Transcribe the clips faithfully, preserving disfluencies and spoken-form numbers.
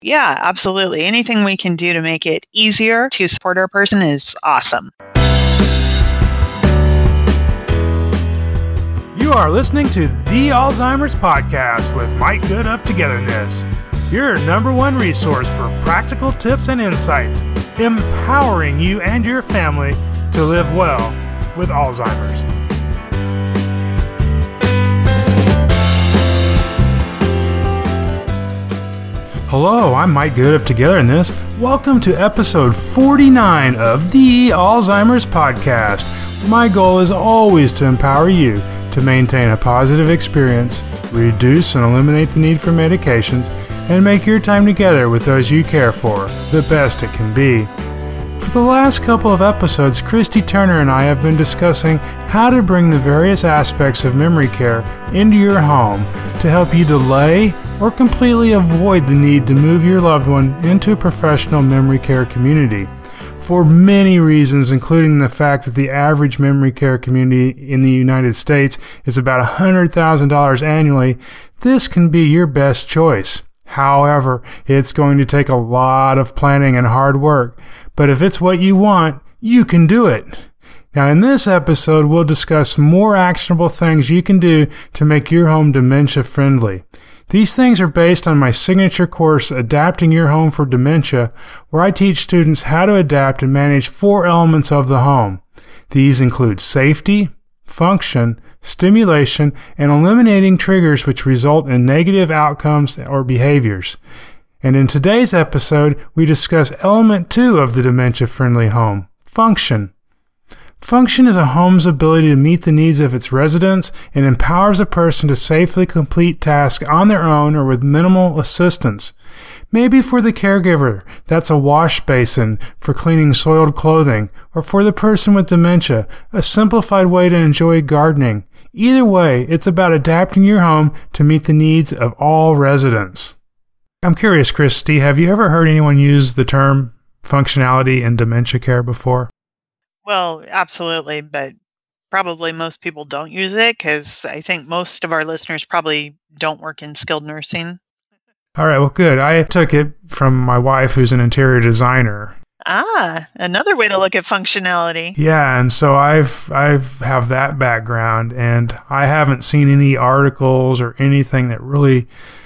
Yeah, absolutely. Anything we can do to make it easier to support our person is awesome. You are listening to The Alzheimer's Podcast with Mike Good of Togetherness, your number one resource for practical tips and insights, empowering you and your family to live well with Alzheimer's. Hello, I'm Mike Good of Togetherness. Welcome to episode forty-nine of The Alzheimer's Podcast. My goal is always to empower you to maintain a positive experience, reduce and eliminate the need for medications, and make your time together with those you care for the best it can be. For the last couple of episodes, Christy Turner and I have been discussing how to bring the various aspects of memory care into your home to help you delay or completely avoid the need to move your loved one into a professional memory care community. For many reasons, including the fact that the average memory care community in the United States is about one hundred thousand dollars annually, this can be your best choice. However, it's going to take a lot of planning and hard work, but if it's what you want, you can do it. Now, in this episode, we'll discuss more actionable things you can do to make your home dementia-friendly. These things are based on my signature course, Adapting Your Home for Dementia, where I teach students how to adapt and manage four elements of the home. These include safety, function, stimulation, and eliminating triggers which result in negative outcomes or behaviors. And in today's episode, we discuss element two of the dementia-friendly home, function. Function is a home's ability to meet the needs of its residents and empowers a person to safely complete tasks on their own or with minimal assistance. Maybe for the caregiver, that's a wash basin for cleaning soiled clothing, or for the person with dementia, a simplified way to enjoy gardening. Either way, it's about adapting your home to meet the needs of all residents. I'm curious, Christy, have you ever heard anyone use the term functionality in dementia care before? Well, absolutely, but probably most people don't use it because I think most of our listeners probably don't work in skilled nursing. All right, well, good. I took it from my wife, who's an interior designer. Ah, another way to look at functionality. Yeah, and so I've I've have that background, and I haven't seen any articles or anything that really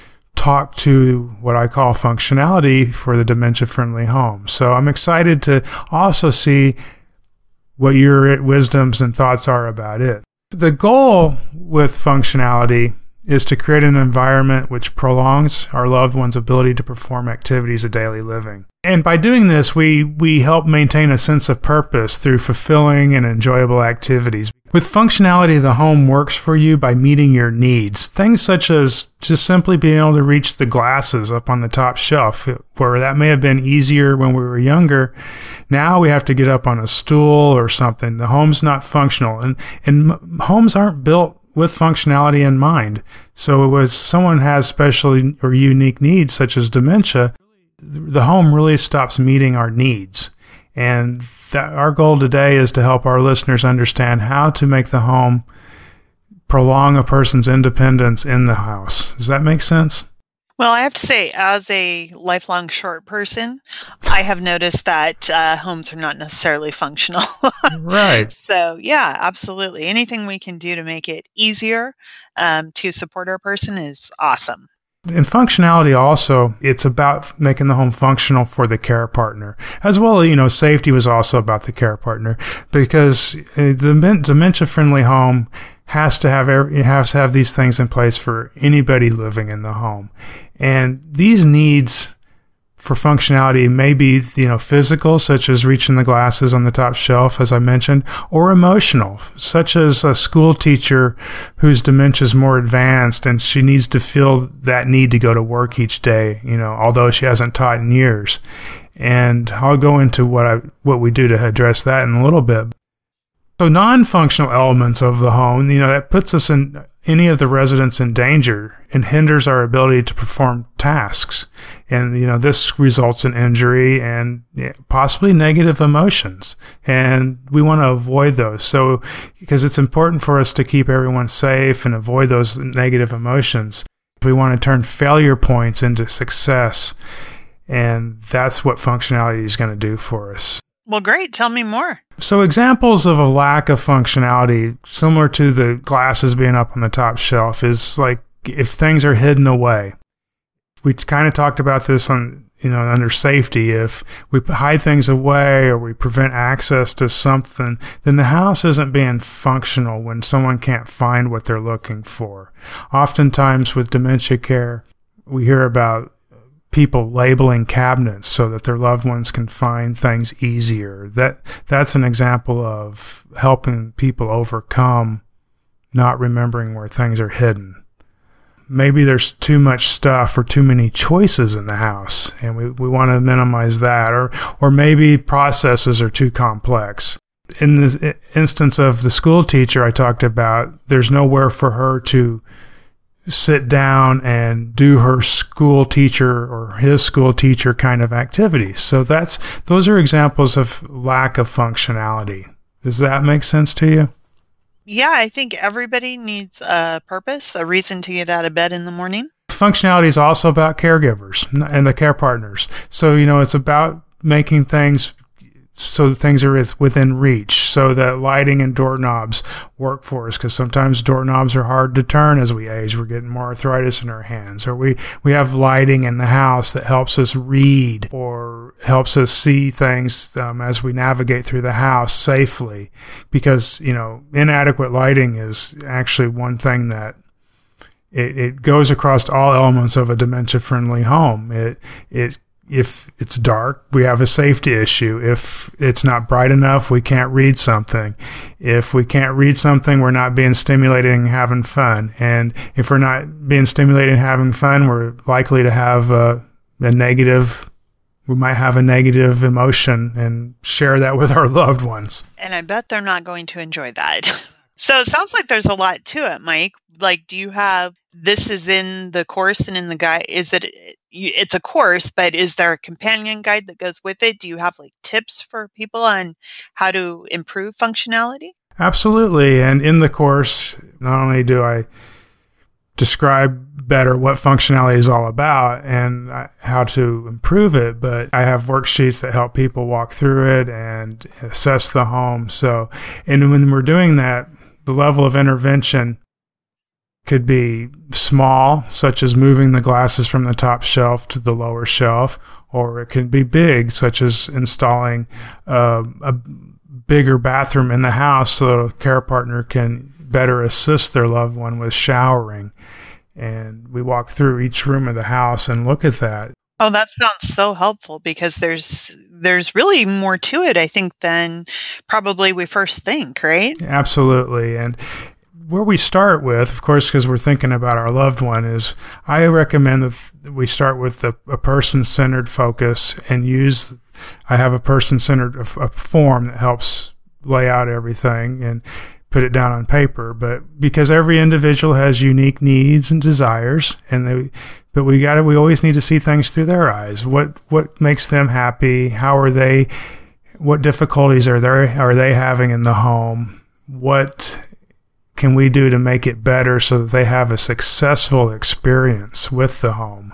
talk to what I call functionality for the dementia-friendly home. So I'm excited to also see what your wisdoms and thoughts are about it. The goal with functionality is to create an environment which prolongs our loved one's ability to perform activities of daily living. And by doing this, we, we help maintain a sense of purpose through fulfilling and enjoyable activities. With functionality, the home works for you by meeting your needs. Things such as just simply being able to reach the glasses up on the top shelf, where that may have been easier when we were younger. Now we have to get up on a stool or something. The home's not functional. And, and homes aren't built with functionality in mind. So as someone has special or unique needs, such as dementia, the home really stops meeting our needs. And that our goal today is to help our listeners understand how to make the home prolong a person's independence in the house. Does that make sense? Well, I have to say, as a lifelong short person, I have noticed that uh, homes are not necessarily functional. Right. So, yeah, absolutely. Anything we can do to make it easier um, to support our person is awesome. In functionality also, it's about making the home functional for the care partner. As well, you know, safety was also about the care partner, because the dementia-friendly home has to have every, it has to have these things in place for anybody living in the home. And these needs for functionality may be, you know, physical, such as reaching the glasses on the top shelf, as I mentioned, or emotional, such as a school teacher whose dementia is more advanced and she needs to feel that need to go to work each day, you know, although she hasn't taught in years. And I'll go into what I what we do to address that in a little bit. So non-functional elements of the home, you know, that puts us in any of the residents in danger and hinders our ability to perform tasks. And, you know, this results in injury and possibly negative emotions. And we want to avoid those. So, because it's important for us to keep everyone safe and avoid those negative emotions. We want to turn failure points into success. And that's what functionality is going to do for us. Well, great. Tell me more. So examples of a lack of functionality, similar to the glasses being up on the top shelf, is like if things are hidden away. We kind of talked about this on, you know, under safety. If we hide things away or we prevent access to something, then the house isn't being functional when someone can't find what they're looking for. Oftentimes with dementia care, we hear about people labeling cabinets so that their loved ones can find things easier. That that's an example of helping people overcome not remembering where things are hidden. Maybe there's too much stuff or too many choices in the house, and we, we want to minimize that. Or or maybe processes are too complex. In the instance of the school teacher I talked about, there's nowhere for her to sit down and do her school teacher or his school teacher kind of activities. So that's those are examples of lack of functionality. Does that make sense to you? Yeah, I think everybody needs a purpose, a reason to get out of bed in the morning. Functionality is also about caregivers and the care partners. So, you know, it's about making things so things are within reach, so that lighting and doorknobs work for us, because sometimes doorknobs are hard to turn as we age. We're getting more arthritis in our hands. Or we, we have lighting in the house that helps us read or helps us see things um, as we navigate through the house safely. Because, you know, inadequate lighting is actually one thing that it, it goes across all elements of a dementia-friendly home. It it If it's dark, we have a safety issue. If it's not bright enough, we can't read something. If we can't read something, we're not being stimulated and having fun. And if we're not being stimulated and having fun, we're likely to have a, a negative, we might have a negative emotion and share that with our loved ones. And I bet they're not going to enjoy that. So it sounds like there's a lot to it, Mike. Like, do you have, this is in the course and in the guide, is it, it's a course, but is there a companion guide that goes with it? Do you have like tips for people on how to improve functionality? Absolutely. And in the course, not only do I describe better what functionality is all about and how to improve it, but I have worksheets that help people walk through it and assess the home. So, and when we're doing that, the level of intervention could be small, such as moving the glasses from the top shelf to the lower shelf, or it could be big, such as installing uh, a bigger bathroom in the house so a care partner can better assist their loved one with showering. And we walk through each room of the house and look at that. Oh, that sounds so helpful, because there's there's really more to it, I think, than probably we first think, right? Absolutely. And where we start with, of course, because we're thinking about our loved one, is I recommend that we start with a, a person-centered focus and use, I have a person-centered a, a form that helps lay out everything and put it down on paper. But because every individual has unique needs and desires, and they, but we got to, we always need to see things through their eyes. What what makes them happy? How are they? What difficulties are they are they having in the home? What can we do to make it better so that they have a successful experience with the home?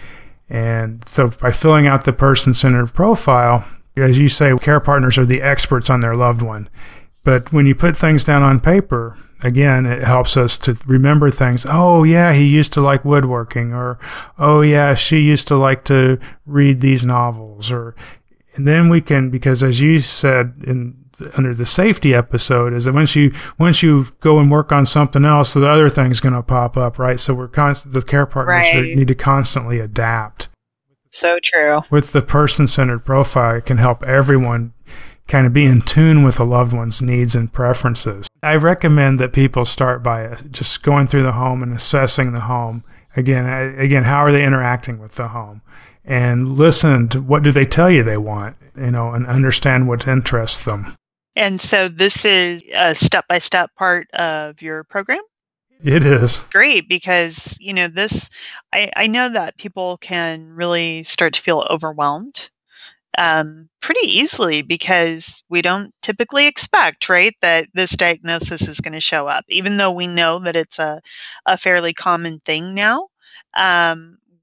And so by filling out the person-centered profile, as you say, care partners are the experts on their loved one. But when you put things down on paper, again, it helps us to remember things. Oh, yeah, he used to like woodworking, or, oh, yeah, she used to like to read these novels. Or, and then we can, because as you said in under the safety episode, is that once you once you go and work on something else, the other thing's going to pop up, right? So we're constant. The care partners right. need to constantly adapt. So true. With the person-centered profile, it can help everyone kind of be in tune with a loved one's needs and preferences. I recommend that people start by just going through the home and assessing the home. Again, again, how are they interacting with the home? And listen to what do they tell you they want, you know, and understand what interests them. And so this is a step-by-step part of your program? It is. Great, because, you know, this, I, I know that people can really start to feel overwhelmed um, pretty easily, because we don't typically expect, right, that this diagnosis is going to show up, even though we know that it's a, a fairly common thing now. Um,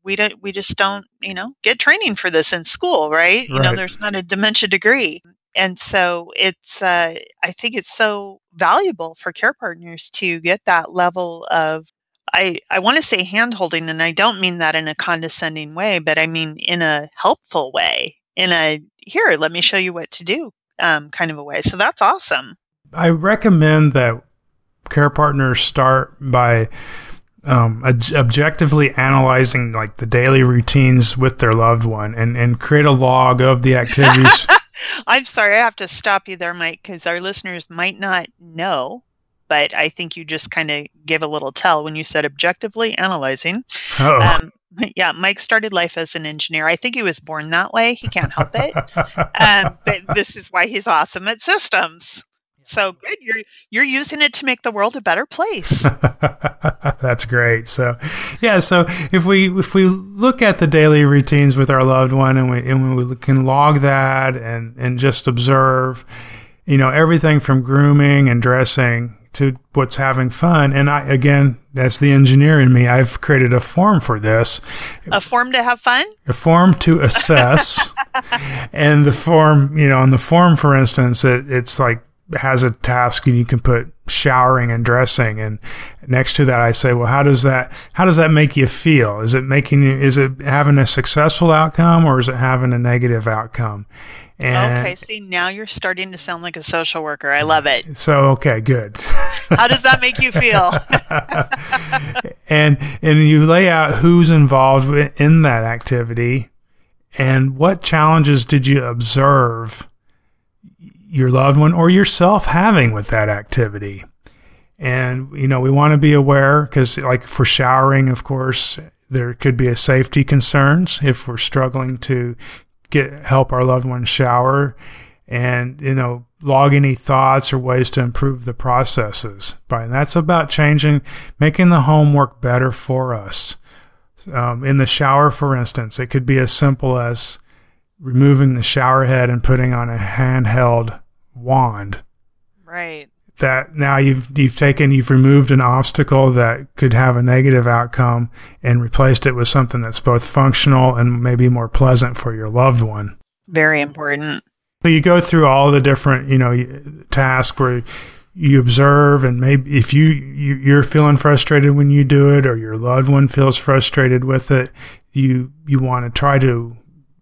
we don't, we just don't, you know, get training for this in school, right? You know, Right. there's not a dementia degree. And so it's, uh, I think it's so valuable for care partners to get that level of, I, I want to say hand holding, and I don't mean that in a condescending way, but I mean in a helpful way, in a, here, let me show you what to do um, kind of a way. So that's awesome. I recommend that care partners start by um, ob- objectively analyzing like the daily routines with their loved one and, and create a log of the activities. I'm sorry, I have to stop you there, Mike, because our listeners might not know, but I think you just kind of gave a little tell when you said objectively analyzing. Oh. Um, yeah, Mike started life as an engineer. I think he was born that way. He can't help it. um, but this is why he's awesome at systems. So good. You're you're using it to make the world a better place. That's great. So, yeah. So if we if we look at the daily routines with our loved one, and we and we can log that and and just observe, you know, everything from grooming and dressing to what's having fun. And I, again, that's the engineer in me. I've created a form for this. A form to have fun? A form to assess. And the form, you know, on the form, for instance, it, it's like, has a task and you can put showering and dressing, and next to that I say, well, how does that how does that make you feel? Is it making you is it having a successful outcome, or is it having a negative outcome? And okay, see, now you're starting to sound like a social worker. I love it. So okay, good. How does that make you feel? and and you lay out who's involved in that activity and what challenges did you observe your loved one or yourself having with that activity. And, you know, we want to be aware because, like, for showering, of course, there could be a safety concerns if we're struggling to get help our loved one shower, and, you know, log any thoughts or ways to improve the processes. But that's about changing, making the home work better for us. Um, in the shower, for instance, it could be as simple as removing the shower head and putting on a handheld wand. Right. That now you've you've taken you've removed an obstacle that could have a negative outcome and replaced it with something that's both functional and maybe more pleasant for your loved one. Very important. So you go through all the different, you know, tasks where you observe, and maybe if you, you you're feeling frustrated when you do it, or your loved one feels frustrated with it, you you want to try to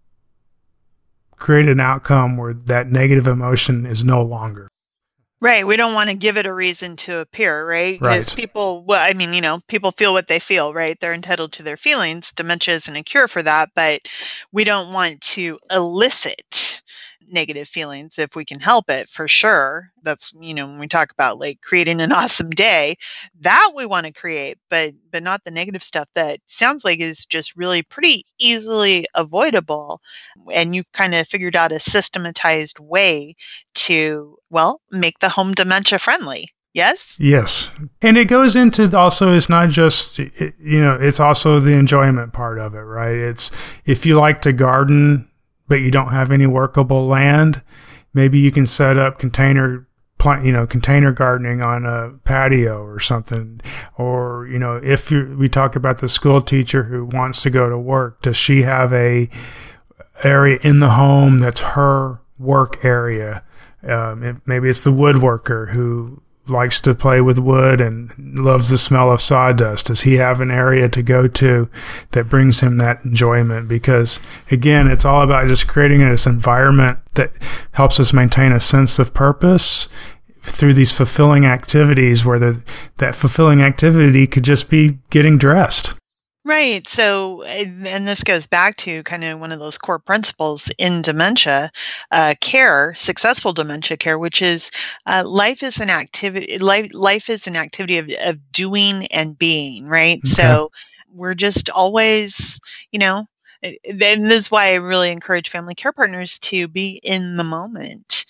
create an outcome where that negative emotion is no longer. Right. We don't want to give it a reason to appear, right? Because Right. people, well, I mean, you know, people feel what they feel, right? They're entitled to their feelings. Dementia isn't a cure for that, but we don't want to elicit negative feelings if we can help it, for sure. That's, you know, when we talk about like creating an awesome day, that we want to create, but but not the negative stuff that sounds like is just really pretty easily avoidable. And you've kind of figured out a systematized way to, well, make the home dementia friendly. Yes? Yes. And it goes into also, it's not just, you know, it's also the enjoyment part of it, right? It's if you like to garden, but you don't have any workable land, maybe you can set up container plant, you know, container gardening on a patio or something. Or, you know, if you we talk about the school teacher who wants to go to work, does she have a area in the home that's her work area? Um, it, maybe it's the woodworker who likes to play with wood and loves the smell of sawdust. Does he have an area to go to that brings him that enjoyment? Because again, it's all about just creating this environment that helps us maintain a sense of purpose through these fulfilling activities, where the, that fulfilling activity could just be getting dressed. Right. So, and and this goes back to kind of one of those core principles in dementia uh, care, successful dementia care, which is uh, life is an activity. Life life is an activity of of doing and being. Right. Okay. So we're just always, you know. And this is why I really encourage family care partners to be in the moment.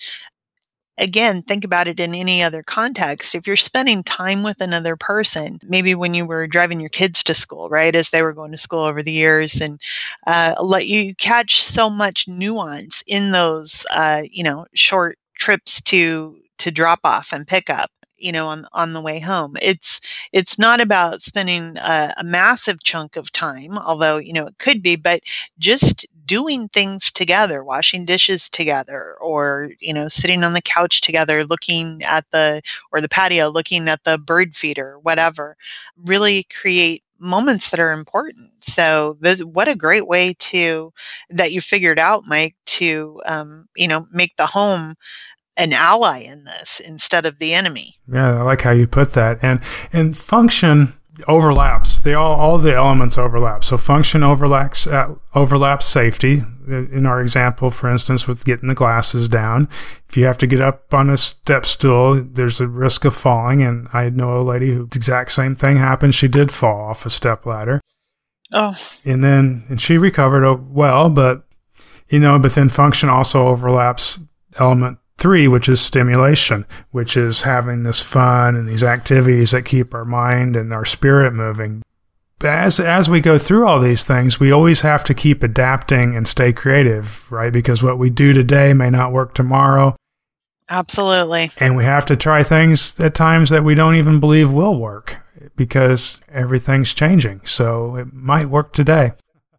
Again, think about it in any other context. If you're spending time with another person, maybe when you were driving your kids to school, right, as they were going to school over the years, and uh, let you catch so much nuance in those, uh, you know, short trips to to drop off and pick up. you know, on on the way home. It's it's not about spending a, a massive chunk of time, although, you know, it could be, but just doing things together, washing dishes together, or, you know, sitting on the couch together, looking at the, or the patio, looking at the bird feeder, whatever, really create moments that are important. So this, what a great way to, that you figured out, Mike, to, um, you know, make the home an ally in this instead of the enemy. Yeah, I like how you put that. And and function overlaps. They all all the elements overlap. So function overlaps uh, overlaps safety. In our example, for instance, with getting the glasses down, if you have to get up on a step stool, there's a risk of falling. And I know a lady who the exact same thing happened. She did fall off a step ladder. Oh. And then and she recovered well, but you know, but then function also overlaps element three, which is stimulation, which is having this fun and these activities that keep our mind and our spirit moving. As as we go through all these things, we always have to keep adapting and stay creative, right? Because what we do today may not work tomorrow. Absolutely. And we have to try things at times that we don't even believe will work because everything's changing. So it might work today.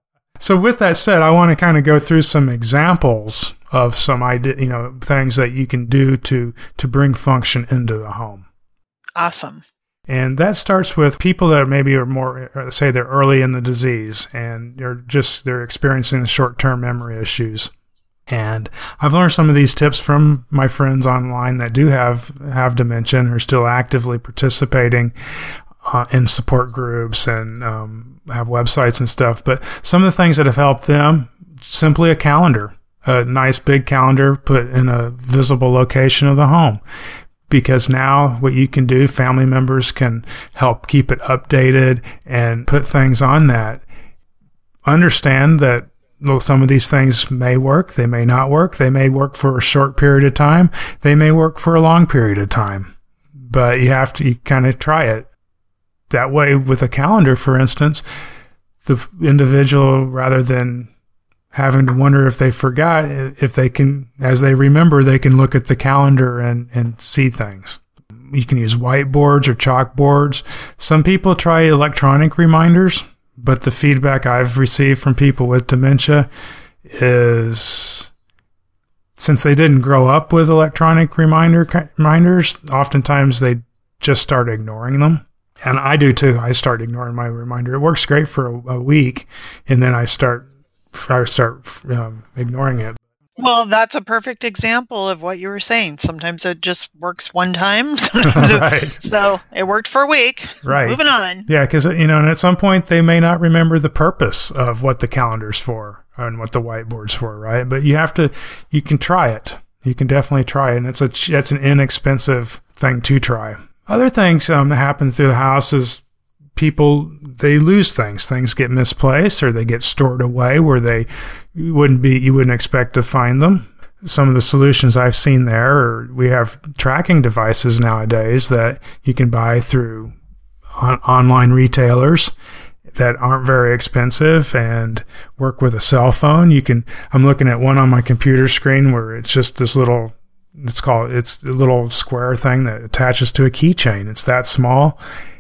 So with that said, I want to kind of go through some examples of some idea, you know, things that you can do to to bring function into the home. Awesome. And that starts with people that maybe are more, say they're early in the disease and they're just, they're experiencing the short-term memory issues. And I've learned some of these tips from my friends online that do have, have dementia and are still actively participating uh, in support groups and um, have websites and stuff. But some of the things that have helped them, simply a calendar, a nice big calendar put in a visible location of the home. Because now what you can do, family members can help keep it updated and put things on that. Understand that well, some of these things may work, they may not work, they may work for a short period of time, they may work for a long period of time. But you have to you kind of try it. That way, with a calendar, for instance, the individual, rather than having to wonder if they forgot, if they can, as they remember, they can look at the calendar and, and see things. You can use whiteboards or chalkboards. Some people try electronic reminders, but the feedback I've received from people with dementia is, since they didn't grow up with electronic reminder reminders, oftentimes they just start ignoring them. And I do too. I start ignoring my reminder. It works great for a, a week, and then I start I start um, ignoring it. Well, that's a perfect example of what you were saying. Sometimes it just works one time. Sometimes right. it, so it worked for a week. Right. Moving on. Yeah, because, you know, and at some point they may not remember the purpose of what the calendar's for and what the whiteboard's for, right? But you have to, you can try it. You can definitely try it. And it's a, that's an inexpensive thing to try. Other things um, that happen through the house is people, they lose things. Things get misplaced or they get stored away where they you wouldn't be, you wouldn't expect to find them. Some of the solutions I've seen there are we have tracking devices nowadays that you can buy through on, online retailers that aren't very expensive and work with a cell phone. You can, I'm looking at one on my computer screen where it's just this little, it's called, it's a little square thing that attaches to a keychain. It's that small,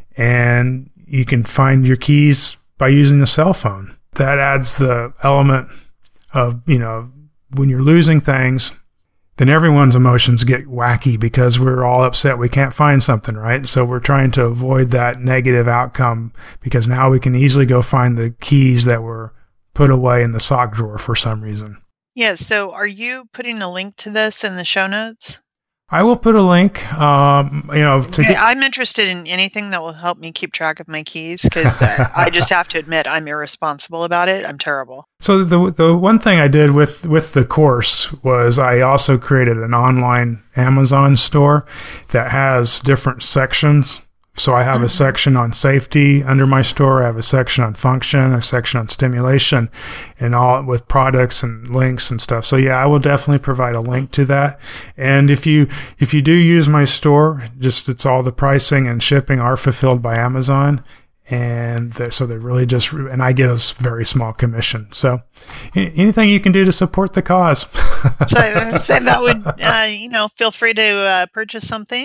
and you can find your keys by using a cell phone. That adds the element of, you know, when you're losing things, then everyone's emotions get wacky because we're all upset we can't find something, right? So we're trying to avoid that negative outcome because now we can easily go find the keys that were put away in the sock drawer for some reason. Yeah, so are you putting a link to this in the show notes? I will put a link, um, you know, to okay, get... I'm interested in anything that will help me keep track of my keys because uh, I just have to admit I'm irresponsible about it. I'm terrible. So the the one thing I did with, with the course was I also created an online Amazon store that has different sections. So I have mm-hmm. a section on safety under my store. I have a section on function, a section on stimulation, and all with products and links and stuff. So yeah, I will definitely provide a link to that. And if you if you do use my store, just it's all the pricing and shipping are fulfilled by Amazon, and so they really just and I get a very small commission. So anything you can do to support the cause. So I would say that would uh, you know feel free to uh, purchase something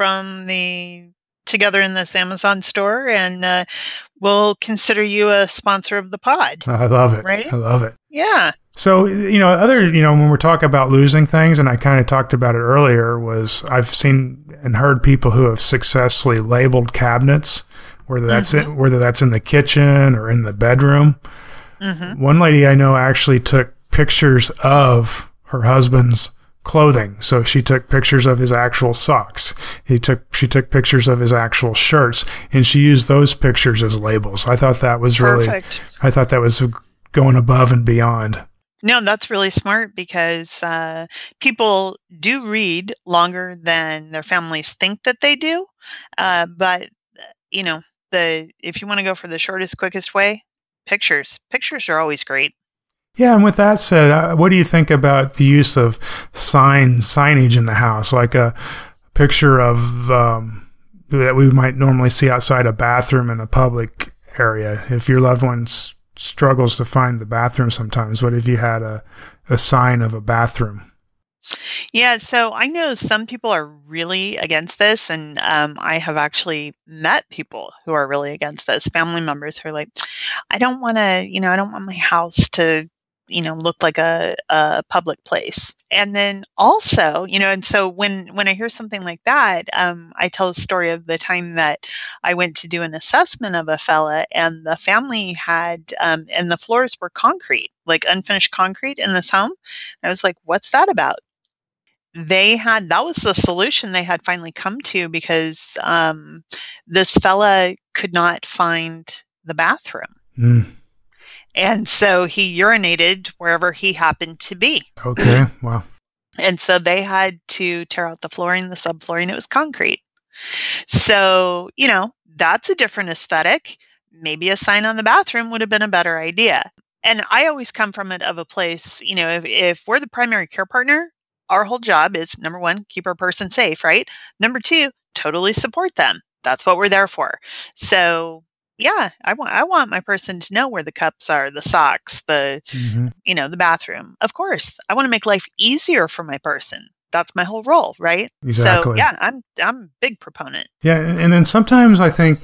from the Together in this Amazon store, and uh, we'll consider you a sponsor of the pod. I love it. Right? I love it. Yeah. So, you know, other, you know, when we're talking about losing things, and I kind of talked about it earlier, was I've seen and heard people who have successfully labeled cabinets, whether that's mm-hmm. it, whether that's in the kitchen or in the bedroom. Mm-hmm. One lady I know actually took pictures of her husband's clothing. So she took pictures of his actual socks. He took, she took pictures of his actual shirts, and she used those pictures as labels. I thought that was really, Perfect. I thought that was going above and beyond. No, that's really smart, because uh, people do read longer than their families think that they do. Uh, but, you know, the if you want to go for the shortest, quickest way, pictures. Pictures are always great. Yeah, and with that said, uh, what do you think about the use of sign signage in the house, like a picture of um, that we might normally see outside a bathroom in a public area? If your loved one s- struggles to find the bathroom sometimes, what if you had a, a sign of a bathroom? Yeah, so I know some people are really against this, and um, I have actually met people who are really against this, family members who are like, I don't want to, you know, I don't want my house to, you know, look like a, a public place. And then also, you know, and so when, when I hear something like that, um, I tell a story of the time that I went to do an assessment of a fella, and the family had, um, and the floors were concrete, like unfinished concrete in this home. And I was like, what's that about? They had, that was the solution they had finally come to, because um, this fella could not find the bathroom. Mm. And so he urinated wherever he happened to be. Okay, wow. And so they had to tear out the flooring, the subflooring. It was concrete. So, you know, that's a different aesthetic. Maybe a sign on the bathroom would have been a better idea. And I always come from it of a place, you know, if, if we're the primary care partner, our whole job is, number one, keep our person safe, right? Number two, totally support them. That's what we're there for. So, yeah, I want I want my person to know where the cups are, the socks, the, mm-hmm. you know, the bathroom. Of course, I want to make life easier for my person. That's my whole role, right? Exactly. So, yeah, I'm I'm a big proponent. Yeah, and then sometimes I think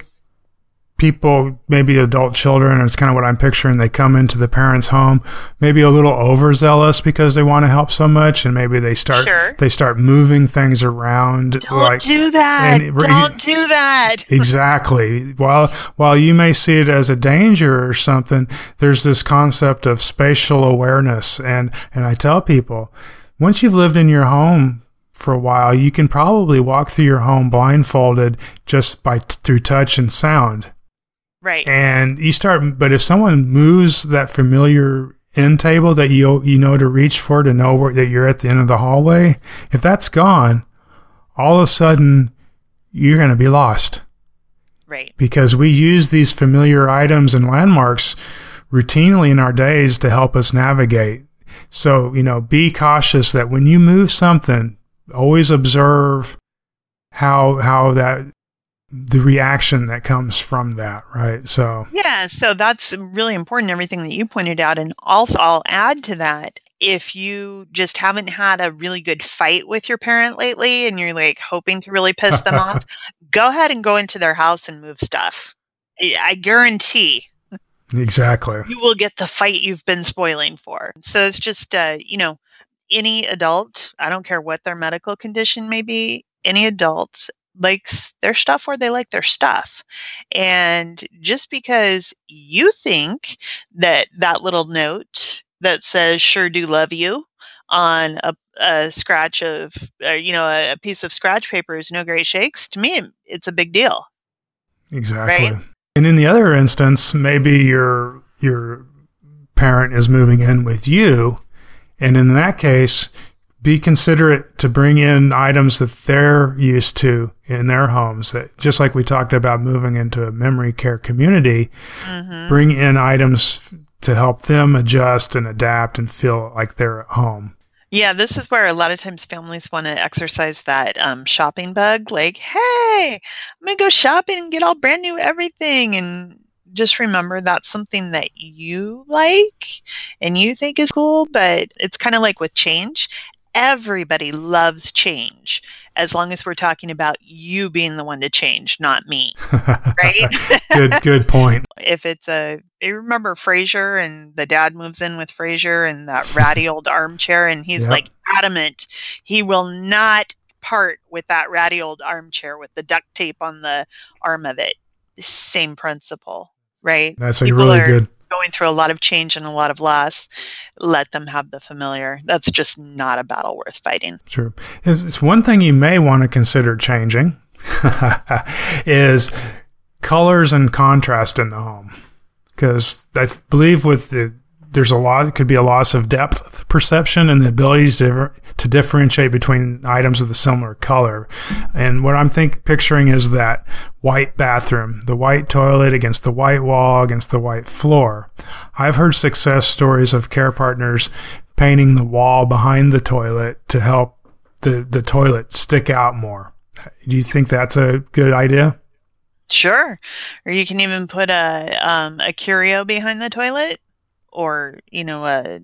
people, maybe adult children, it's kind of what I'm picturing, they come into the parents' home, maybe a little overzealous because they want to help so much, and maybe they start sure. they start moving things around. Don't like, do that. And, Don't do that. Exactly. While while you may see it as a danger or something, there's this concept of spatial awareness, and and I tell people, once you've lived in your home for a while, you can probably walk through your home blindfolded just by t- through touch and sound. Right. And you start, but if someone moves that familiar end table that you you know to reach for, to know where, that you're at the end of the hallway, if that's gone, all of a sudden you're going to be lost. Right. Because we use these familiar items and landmarks routinely in our days to help us navigate. So, you know, be cautious that when you move something, always observe how how that the reaction that comes from that, right? So yeah, so that's really important, everything that you pointed out. And also I'll add to that, if you just haven't had a really good fight with your parent lately and you're like hoping to really piss them off, go ahead and go into their house and move stuff. I guarantee exactly you will get the fight you've been spoiling for. So it's just uh, you know, any adult, I don't care what their medical condition may be, any adult likes their stuff where they like their stuff. And just because you think that that little note that says sure do love you on a, a scratch of, uh, you know, a, a piece of scratch paper is no great shakes, to me, it's a big deal. Exactly. Right? And in the other instance, maybe your your parent is moving in with you, and in that case, be considerate to bring in items that they're used to in their homes. That, just like we talked about moving into a memory care community, mm-hmm. bring in items to help them adjust and adapt and feel like they're at home. Yeah, this is where a lot of times families want to exercise that um, shopping bug. Like, hey, I'm going to go shopping and get all brand new everything. And just remember that's something that you like and you think is cool, but it's kind of like with change. everybody loves change, as long as we're talking about you being the one to change, not me. Right? Good, good point. If it's a, you remember Frasier, and the dad moves in with Frasier and that ratty old armchair, and he's yep. like adamant he will not part with that ratty old armchair with the duct tape on the arm of it. Same principle, right? That's a People really are good. Going through a lot of change and a lot of loss. Let them have the familiar. That's just not a battle worth fighting. True. It's one thing you may want to consider changing is colors and contrast in the home, because I believe with the there's a lot, it could be a loss of depth perception and the ability to, to differentiate between items of the similar color. And what I'm think picturing is that white bathroom, the white toilet against the white wall, against the white floor. I've heard success stories of care partners painting the wall behind the toilet to help the, the toilet stick out more. Do you think that's a good idea? Sure. Or you can even put a, um, a curio behind the toilet. Or, you know, uh,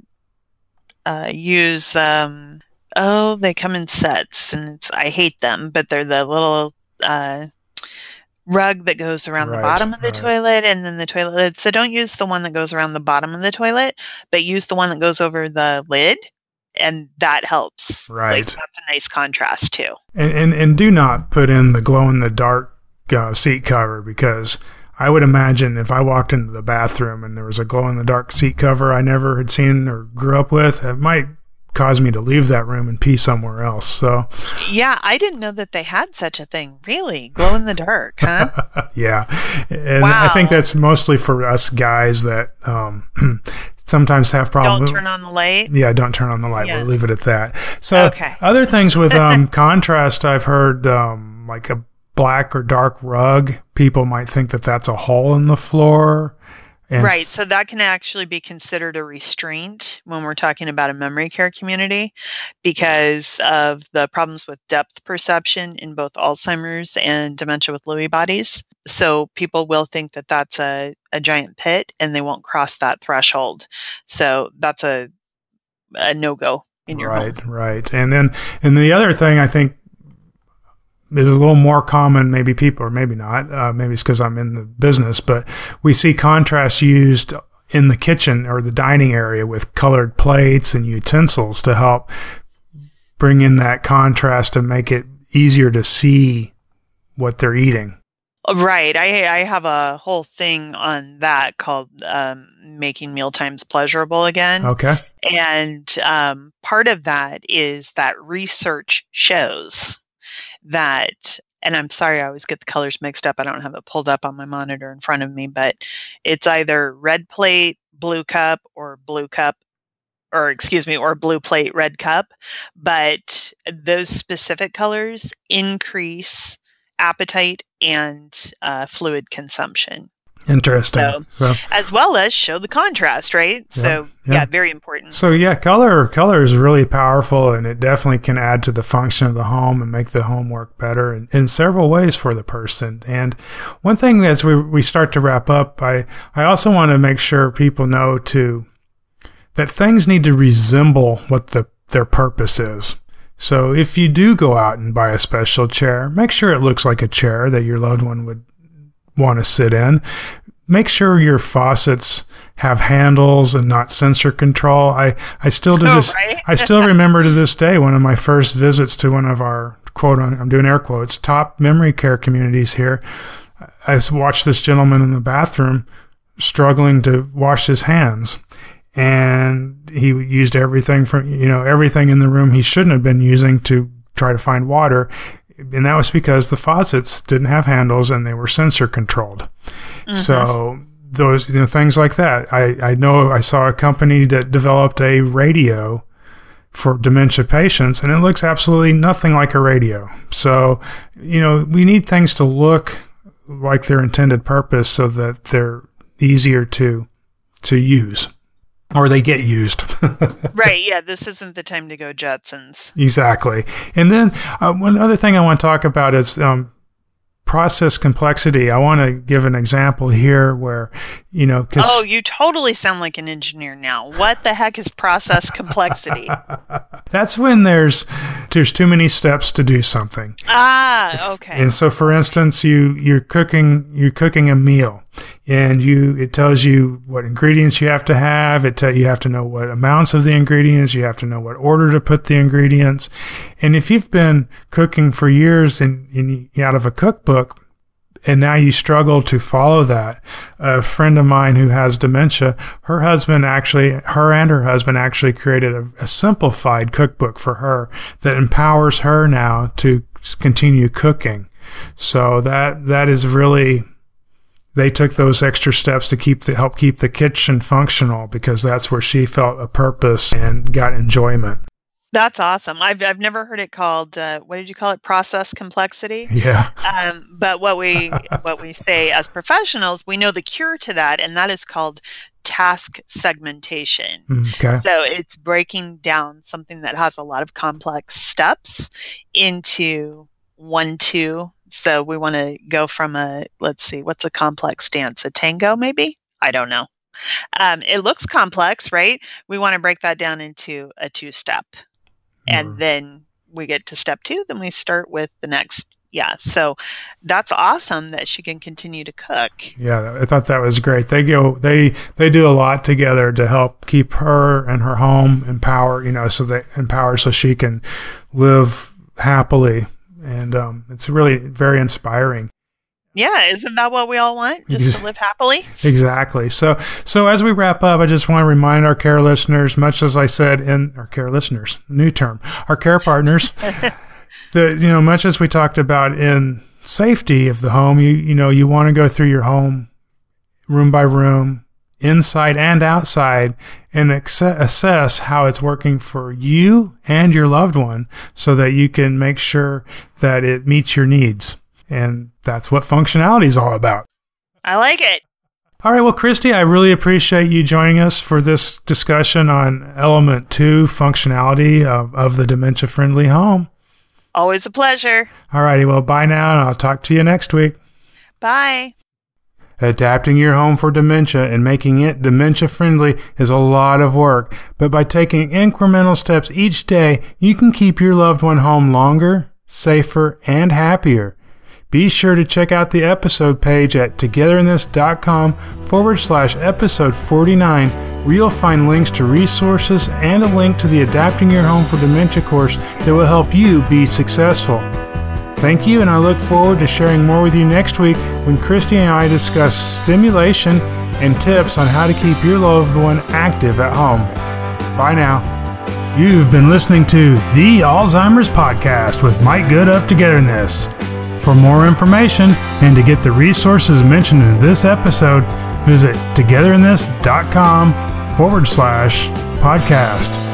uh, use, um, oh, they come in sets, and it's, I hate them, but they're the little uh, rug that goes around right, the bottom of the right. toilet, and then the toilet lid. So don't use the one that goes around the bottom of the toilet, but use the one that goes over the lid, and that helps. Right. Like, that's a nice contrast, too. And, and, and do not put in the glow-in-the-dark uh, seat cover, because I would imagine if I walked into the bathroom and there was a glow-in-the-dark seat cover I never had seen or grew up with, it might cause me to leave that room and pee somewhere else. So, yeah, I didn't know that they had such a thing. Really? Glow-in-the-dark, huh? Yeah. And wow. I think that's mostly for us guys that um, sometimes have problems. Don't turn on the light? Yeah, don't turn on the light. Yeah. We'll leave it at that. So okay. Other things with um, contrast, I've heard um, like a black or dark rug, people might think that that's a hole in the floor. And right. So that can actually be considered a restraint when we're talking about a memory care community, because of the problems with depth perception in both Alzheimer's and dementia with Lewy bodies. So people will think that that's a, a giant pit, and they won't cross that threshold. So that's a, a no-go in your right, home. Right, right. And then, and the other thing I think is a little more common, maybe people, or maybe not, uh, maybe it's because I'm in the business, but we see contrast used in the kitchen or the dining area with colored plates and utensils to help bring in that contrast and make it easier to see what they're eating. Right. I I have a whole thing on that called um, making mealtimes pleasurable again. Okay. And um, part of that is that research shows that, and I'm sorry, I always get the colors mixed up. I don't have it pulled up on my monitor in front of me, but it's either red plate, blue cup, or blue cup, or excuse me, or blue plate, red cup. But those specific colors increase appetite and uh, fluid consumption. Interesting. So, so, as well as show the contrast, right? Yeah, so, yeah. yeah, very important. So, yeah, color color is really powerful, and it definitely can add to the function of the home and make the home work better in, in several ways for the person. And one thing as we we start to wrap up, I, I also want to make sure people know, too, that things need to resemble what the their purpose is. So if you do go out and buy a special chair, make sure it looks like a chair that your loved one would want to sit in. Make sure your faucets have handles and not sensor control. I, I still do oh, this. Right? I still remember to this day one of my first visits to one of our quote, I'm doing air quotes, top memory care communities here. I watched this gentleman in the bathroom struggling to wash his hands. And he used everything from, you know, everything in the room he shouldn't have been using to try to find water. And that was because the faucets didn't have handles and they were sensor controlled. Mm-hmm. So those, you know, things like that. I, I know I saw a company that developed a radio for dementia patients, and it looks absolutely nothing like a radio. So, you know, we need things to look like their intended purpose so that they're easier to to use. Or they get used. Right, yeah, this isn't the time to go Jetsons. Exactly. And then uh, one other thing I want to talk about is um, process complexity. I want to give an example here where You know, 'cause oh, you totally sound like an engineer now. What the heck is process complexity? That's when there's there's too many steps to do something. Ah, okay. And so, for instance, you you're cooking you're cooking a meal, and you it tells you what ingredients you have to have. It tell you have to know what amounts of the ingredients. You have to know what order to put the ingredients. And if you've been cooking for years and, and you, out of a cookbook, and now you struggle to follow that. A friend of mine who has dementia, her husband actually, her and her husband actually created a, a simplified cookbook for her that empowers her now to continue cooking. So that that is really, they took those extra steps to keep the, help keep the kitchen functional, because that's where she felt a purpose and got enjoyment. That's awesome. I've I've never heard it called, uh, what did you call it? Process complexity. Yeah. Um, but what we what we say as professionals, we know the cure to that, and that is called task segmentation. Okay. So it's breaking down something that has a lot of complex steps into one, two. So we want to go from a, let's see, what's a complex dance? A tango, maybe? I don't know. Um, it looks complex, right? We want to break that down into a two-step. And Mm. then we get to step two, then we start with the next. Yeah. So that's awesome that she can continue to cook. Yeah, I thought that was great. They go, they, they do a lot together to help keep her and her home empowered, you know, so they empowered so she can live happily. And, um, it's really very inspiring. Yeah. Isn't that what we all want? Just to live happily? Exactly. So, so as we wrap up, I just want to remind our care listeners, much as I said in our care listeners, new term, our care partners, that, you know, much as we talked about in safety of the home, you, you know, you want to go through your home room by room, inside and outside, and ex- assess how it's working for you and your loved one so that you can make sure that it meets your needs. And that's what functionality is all about. I like it. All right. Well, Christy, I really appreciate you joining us for this discussion on element two, functionality of, of the dementia-friendly home. Always a pleasure. All righty. Well, bye now, and I'll talk to you next week. Bye. Adapting your home for dementia and making it dementia-friendly is a lot of work, but by taking incremental steps each day, you can keep your loved one home longer, safer, and happier. Be sure to check out the episode page at togetherinthis.com forward slash episode 49, where you'll find links to resources and a link to the Adapting Your Home for Dementia course that will help you be successful. Thank you, and I look forward to sharing more with you next week when Christy and I discuss stimulation and tips on how to keep your loved one active at home. Bye now. You've been listening to The Alzheimer's Podcast with Mike Good of Togetherness. For more information and to get the resources mentioned in this episode, visit togetherinthis.com forward slash podcast.